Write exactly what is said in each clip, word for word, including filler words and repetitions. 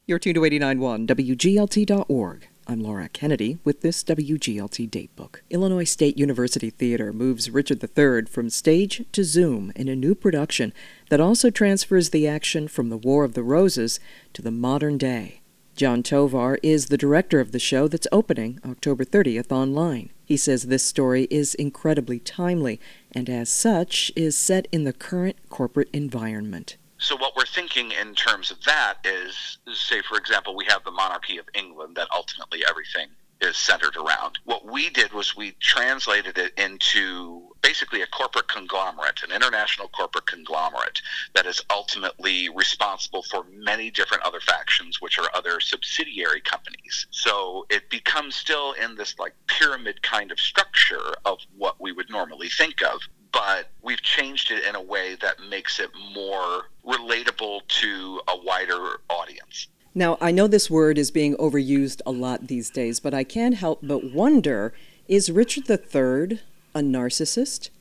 You're tuned to eighty-nine point one W G L T dot org. I'm Laura Kennedy with this W G L T Datebook. Illinois State University Theater moves Richard the Third from stage to Zoom in a new production that also transfers the action from the War of the Roses to the modern day. John Tovar is the director of the show that's opening October thirtieth online. He says this story is incredibly timely and as such is set in the current corporate environment. So what we're thinking in terms of that is, say, for example, we have the monarchy of England that ultimately everything is centered around. What we did was we translated it into basically a corporate conglomerate, an international corporate conglomerate that is ultimately responsible for many different other factions, which are other subsidiary companies. So it becomes still in this like pyramid kind of structure of what we would normally think of, but we've changed it in a way that makes it more relatable to a wider audience. Now, I know this word is being overused a lot these days, but I can't help but wonder, is Richard the Third a narcissist?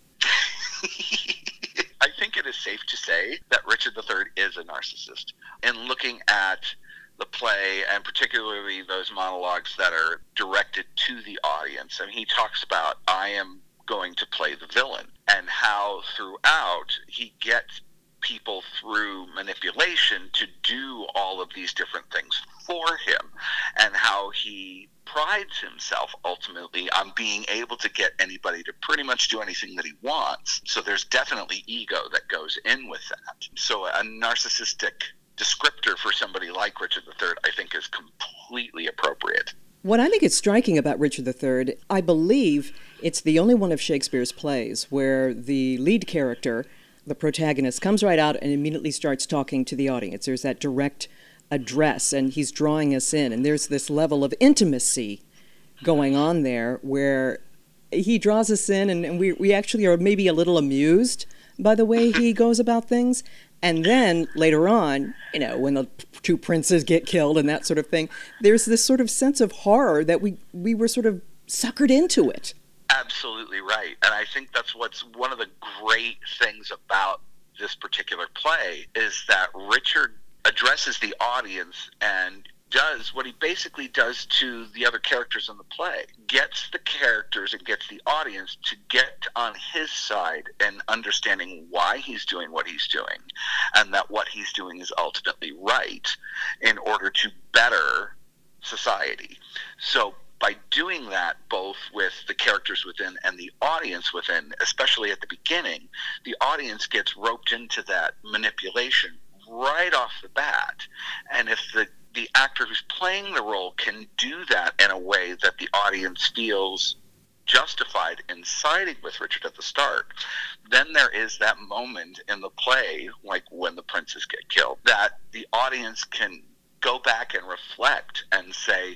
I think it is safe to say that Richard the Third is a narcissist. In looking at the play, and particularly those monologues that are directed to the audience, I mean, he talks about, I am going to play the villain, and how throughout he gets people through manipulation to do all of these different things for him, and how he prides himself ultimately on being able to get anybody to pretty much do anything that he wants. So there's definitely ego that goes in with that. So a narcissistic descriptor for somebody like Richard the Third, I think, is completely appropriate. What I think is striking about Richard the Third, I believe it's the only one of Shakespeare's plays where the lead character, the protagonist, comes right out and immediately starts talking to the audience. There's that direct address, and he's drawing us in, and there's this level of intimacy going on there where he draws us in, and, and we, we actually are maybe a little amused by the way he goes about things. And then later on, you know, when the two princes get killed and that sort of thing, there's this sort of sense of horror that we, we were sort of suckered into it. Absolutely right. And I think that's what's one of the great things about this particular play is that Richard addresses the audience and does what he basically does to the other characters in the play, gets the characters and gets the audience to get on his side and understanding why he's doing what he's doing, and that what he's doing is ultimately right in order to better society. So by doing that, both with the characters within and the audience within, especially at the beginning, the audience gets roped into that manipulation right off the bat. And if the the actor who's playing the role can do that in a way that the audience feels justified in siding with Richard at the start, then there is that moment in the play, like when the princes get killed, that the audience can go back and reflect and say,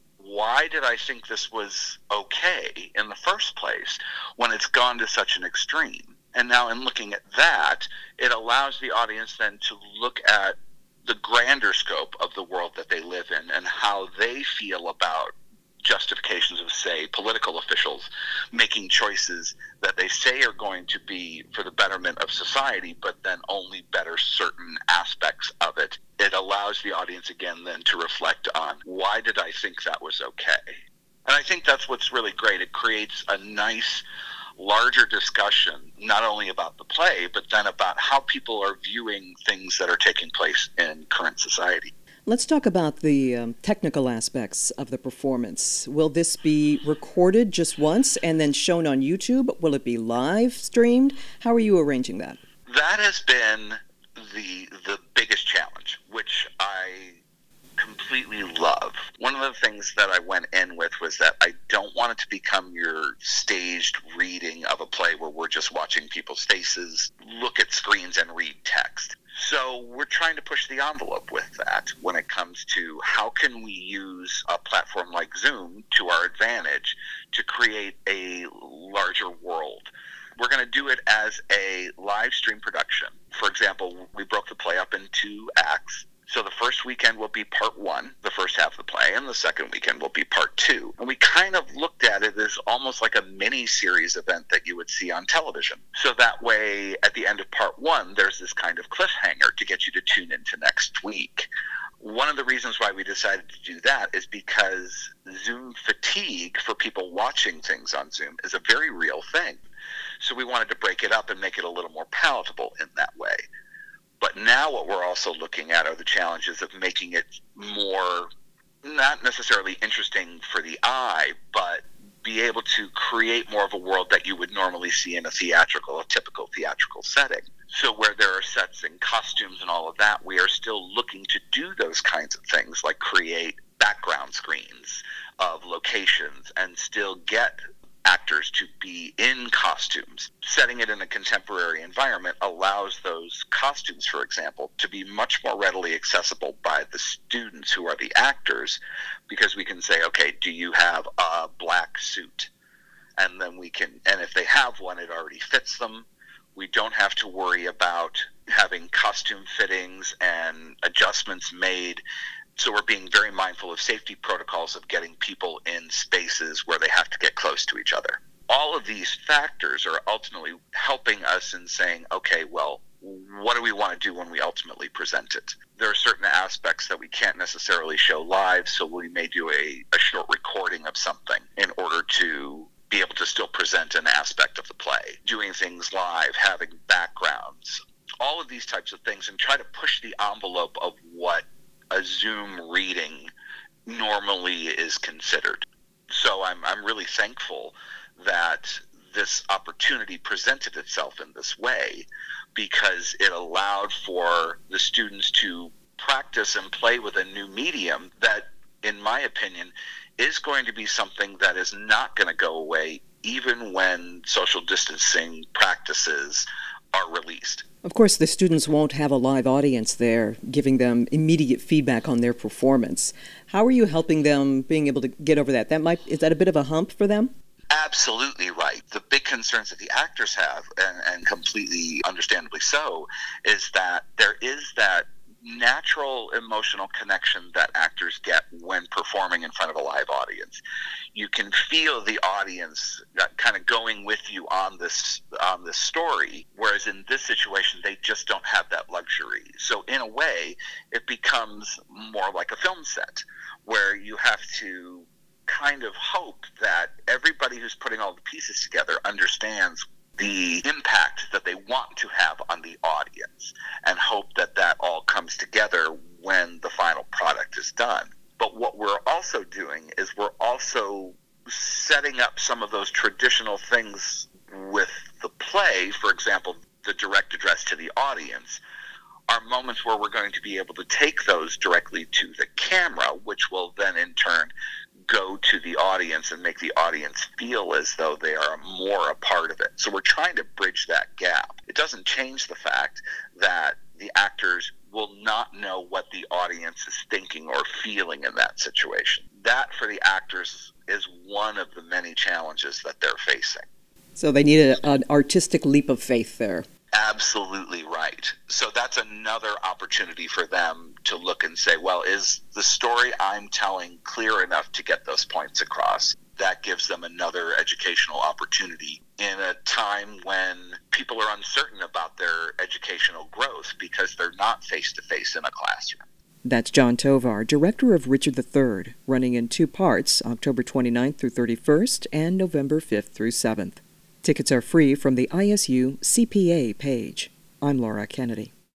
why did I think this was okay in the first place when it's gone to such an extreme? And now in looking at that, it allows the audience then to look at the grander scope of the world that they live in and how they feel about justifications of, say, political officials making choices that they say are going to be for the betterment of society, but then only better certain aspects of it. It allows the audience again then to reflect on, why did I think that was okay? And I think that's what's really great. It creates a nice larger discussion, not only about the play, but then about how people are viewing things that are taking place in current society. Let's talk about the um, technical aspects of the performance. Will this be recorded just once and then shown on YouTube? Will it be live streamed? How are you arranging that? That has been the the biggest challenge, which I completely love. One of the things that I went in with was that I don't want it to become your staged reading of a play where we're just watching people's faces, look at screens, and read text. So we're trying to push the envelope with that when it comes to how can we use a platform like Zoom to our advantage to create a larger world. We're going to do it as a live stream production. For example, we broke the play up into acts. So the first weekend will be part one, the first half of the play, and the second weekend will be part two. And we kind of looked at it as almost like a mini-series event that you would see on television. So that way, at the end of part one, there's this kind of cliffhanger to get you to tune into next week. One of the reasons why we decided to do that is because Zoom fatigue for people watching things on Zoom is a very real thing. So we wanted to break it up and make it a little more palatable in that way. But now what we're also looking at are the challenges of making it more, not necessarily interesting for the eye, but be able to create more of a world that you would normally see in a theatrical, a typical theatrical setting. So where there are sets and costumes and all of that, we are still looking to do those kinds of things, like create background screens of locations and still get actors to be in costumes. Setting it in a contemporary environment allows those costumes, for example, to be much more readily accessible by the students who are the actors, because we can say, okay, do you have a black suit? And then we can, and if they have one, it already fits them. We don't have to worry about having costume fittings and adjustments made. So we're being very mindful of safety protocols of getting people in spaces where they have to get close to each other. All of these factors are ultimately helping us in saying, okay, well, what do we want to do when we ultimately present it? There are certain aspects that we can't necessarily show live, so we may do a, a short recording of something in order to be able to still present an aspect of the play. Doing things live, having backgrounds, all of these types of things, and try to push the envelope of what a Zoom reading normally is considered. So I'm I'm really thankful that this opportunity presented itself in this way, because it allowed for the students to practice and play with a new medium that, in my opinion, is going to be something that is not going to go away even when social distancing practices are released. Of course, the students won't have a live audience there giving them immediate feedback on their performance. How are you helping them being able to get over that? That might is that a bit of a hump for them? Absolutely right. The big concerns that the actors have, and, and completely understandably so, is that there is that natural emotional connection that actors get when performing in front of a live audience. You can feel the audience kind of going with you on this on this story, whereas in this situation they just don't have that luxury. So in a way, it becomes more like a film set, where you have to kind of hope that everybody who's putting all the pieces together understands the impact that they want to have on the audience, and hope that that all comes together when the final product is done. But what we're also doing is we're also setting up some of those traditional things with the play. For example, the direct address to the audience are moments where we're going to be able to take those directly to the camera, which will then in turn go to the audience and make the audience feel as though they are more a part of it. So we're trying to bridge that gap. It doesn't change the fact that the actors will not know what the audience is thinking or feeling in that situation. That, for the actors, is one of the many challenges that they're facing. So they need a, an artistic leap of faith there. Absolutely right. So that's another opportunity for them to look and say, well, is the story I'm telling clear enough to get those points across? That gives them another educational opportunity in a time when people are uncertain about their educational growth because they're not face-to-face in a classroom. That's John Tovar, director of Richard the Third, running in two parts, October twenty-ninth through thirty-first and November fifth through seventh. Tickets are free from the I S U C P A page. I'm Laura Kennedy.